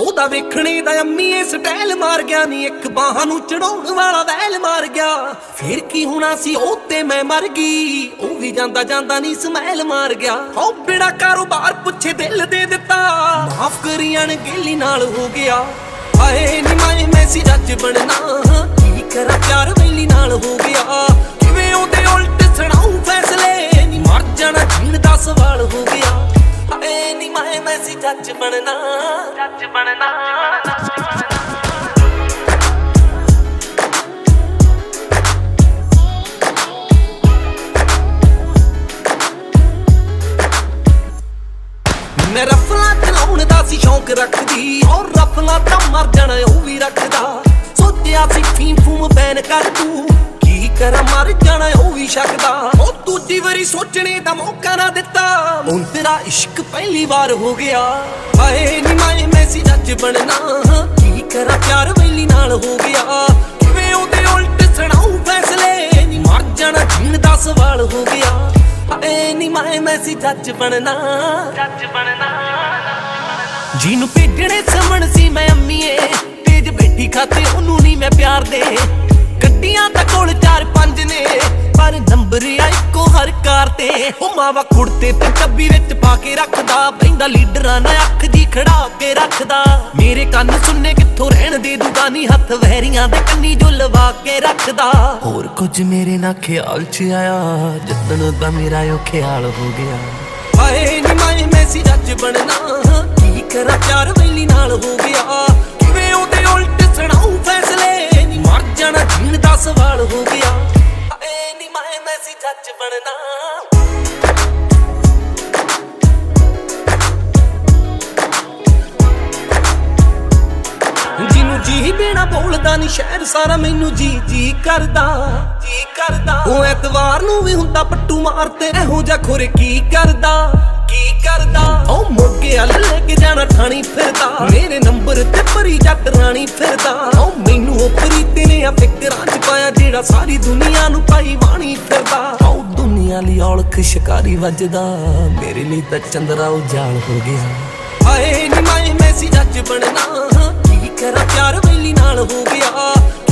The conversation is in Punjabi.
ਉਹਦਾ ਵੇਖਣੇ ਦਾ ਅੰਮੀਏ ਸਟਾਈਲ ਮਾਰ ਗਿਆ ਨੀ, ਇੱਕ ਬਾਹਾਂ ਨੂੰ ਚੜਾਉਣ ਵਾਲਾ ਵੈਲ ਮਾਰ ਗਿਆ। ਫੇਰ ਕੀ ਹੋਣਾ ਸੀ ਉਹ ਤੇ ਮੈਂ ਮਰ ਗਈ, ਉਹ ਵੀ ਜਾਂਦਾ ਜਾਂਦਾ ਨੀ ਸਮੈਲ ਮਾਰ ਗਿਆ। ਹੋ ਬਿੜਾ ਕਾਰੋਬਾਰ ਪੁੱਛੇ ਦਿਲ ਦੇ ਦਿੱਤਾ, ਮਾਫ ਕਰੀ ਅਣਗਹਿਲੀ ਨਾਲ ਹੋ ਗਿਆ। ਹਾਏ ਨੀ ਮੈਂ ਸੀ ਜੱਜ ਬਣਨਾ, ਕੀ ਕਰਾਂ ਪਿਆਰ ਵੈਲੀ ਨਾਲ ਹੋ ਗਿਆ। ਕਿਵੇਂ ਉਹਦੇ ਉਲਟ ਸੁਣਾਉ ਫੈਸਲੇ, ਨੀ ਮਰ ਜਾਣਾ ਜੀਣ ਦਾ ਸਵਾਲ ਹੋ ਗਿਆ। ਹਾਏ ਨੀ ਮੈਂ ਸੀ ਜੱਜ ਬਣਨਾ, ਜੱਜ ਬਣਨਾ। ਮੈਂ ਰਫਲਾਂ ਚਲਾਉਣ ਦਾ ਸੀ ਸ਼ੌਂਕ ਰੱਖਦੀ, ਔਰ ਰਫਲਾਂ ਤਾਂ ਮਰ ਜਾਣਾ ਉਹ ਵੀ ਰੱਖਦਾ। ਸੋਚਿਆ ਸੀ ਫੀਮ ਫੂਮ ਬੈਨ ਕਰ ਤੂੰ, ਕੀ ਕਰਾਂ ਮਰ ਜਾਣਾ ਉਹ ਵੀ ਸ਼ੱਕਦਾ। ਉਹ ਦੂਜੀ ਵਾਰੀ ਸੋਚਣੇ ਦਾ ਮੌਕਾ ਨਾ ਦਿੱਤਾ, ਹੁਣ ਤੇਰਾ ਇਸ਼ਕ ਪਹਿਲੀ ਵਾਰ ਹੋ ਗਿਆ। ਹਾਏ ਨੀ ਮੈਂ ਸੀ ਜੱਜ ਬਣਨਾ, ਕੀ ਕਰਾਂ ਪਿਆਰ ਵੈਲੀ ਨਾਲ ਹੋ ਗਿਆ। ਕਿਵੇਂ ਉਹਦੇ ਉਲਟ ਸੁਣਾਉ ਫੈਸਲੇ, ਨੀ ਮਰ ਜਾਣਾ ਜੀਣ ਦਾ ਸਵਾਲ ਹੋ ਗਿਆ। ਹਾਏ ਨੀ ਮੈਂ ਸੀ ਜੱਜ ਬਣਨਾ, ਜੱਜ ਬਣਨਾ। ਜਿਹਨੂੰ ਭੇਜਣੇ ਸਮਣ ਸੀ ਮੈਂ ਅੰਮੀਏ, ਤੇਜ ਬੈਠੀ ਖਾਤੇ ਉਹਨੂੰ ਨੀ ਮੈਂ ਪਿਆਰ ਦੇ। ਗੱਡੀਆਂ ਤਾਂ ਕੋਲ 4-5 ਨੇ, ਪਰ ਨੰਬਰ ਆ ਇੱਕੋ ਹਰ ਕਾਰ ਤੇ। ਉਹ ਮਾਵਾ ਕੁੜਤੇ ਤੇ ਟੱਬੀ ਵਿੱਚ ਪਾ ਕੇ ਰੱਖਦਾ, ਬਹਿੰਦਾ ਲੀਡਰਾਂ ਨਾਲ ਅੱਖ ਦੀ ਖੜਾ ਕੇ ਰੱਖਦਾ। ਮੇਰੇ ਕੰਨ ਸੁਣਨੇ ਕਿੱਥੋਂ ਰਹਿਣ ਦੇ ਦੂਗਾ ਨੀ, ਹੱਥ ਵਹਿਰੀਆਂ ਦੇ ਕੰਨੀ ਜੋ ਲਵਾ ਕੇ ਰੱਖਦਾ। ਹੋਰ ਕੁਝ ਮੇਰੇ ਨਾ ਖਿਆਲ 'ਚ ਆਇਆ, ਜਿੱਦਣ ਦਾ ਮੇਰਾ ਉਹ ਖਿਆਲ ਹੋ ਗਿਆ। ਹਾਏ ਨੀ ਮੈਂ ਸੀ ਜੱਜ ਬਣਨਾ, ਕੀ ਕਰਾਂ ਪਿਆਰ ਵੈਲੀ ਨਾਲ ਹੋ ਗਿਆ। ਕਿਵੇਂ ਉਹਦੇ ਉਲਟ ਸੁਣਾਉ ਫੈਸਲੇ, ਨੀ ਮਰ ਜਾਣਾ ਜੀਣ ਦਾ ਸਵਾਲ ਹੋ ਗਿਆ। ਹਾਏ ਨੀ ਮੈਂ ਸੀ ਜੱਜ ਬਣਨਾ। ਜਿਹਨੂੰ ਜੀ ਬਿਨਾ ਬੋਲਦਾ ਨੀ ਸ਼ਹਿਰ ਸਾਰਾ, ਮੈਨੂੰ ਜੀ ਜੀ ਕਰਦਾ, ਜੀ ਕਰਦਾ। ਉਹ ਐਤਵਾਰ ਨੂੰ ਵੀ ਹੁੰਦਾ ਪੱਟੂ ਮਾਰਤੇ, ਇਹੋ ਜਿਹਾ ਖੁਰ ਕੀ ਕਰਦਾ, ਕੀ ਕਰਦਾ। ਉਹ ਮੋਗੇ ਵੱਲ ਲੈ ਕੇ ਜਾਣਾ ਠਾਣੀ ਫਿਰਦਾ, ਮੇਰੇ ਨੰਬਰ ਤੇ ਭਰੀ ਜੱਟ ਰਾਣੀ ਫਿਰਦਾ। ਉਹ ਮੈਨੂੰ ਉਹ ਪ੍ਰੀਤ ਨੇ ਆ ਫਿਕਰਾਂ 'ਚ ਪਾਇਆ, ਜਿਹੜਾ ਸਾਰੀ ਦੁਨੀਆ ਨੂੰ ਪਾਈ ਬਾਣੀ ਫਿਰਦਾ। ਉਹ ਦੁਨੀਆ ਲਈ ਔਲਖ ਸ਼ਿਕਾਰੀ ਵੱਜਦਾ, ਮੇਰੇ ਲਈ ਤਾਂ ਚੰਦਰਾ ਉਜਾਲ ਹੋ ਗਿਆ। ਹਾਏ ਨੀ ਮੈਂ ਸੀ ਜੱਜ ਬਣਨਾ, ਕੀ ਕਰਾਂ ਪਿਆਰ ਵੈਲੀ ਨਾਲ ਹੋ ਗਿਆ।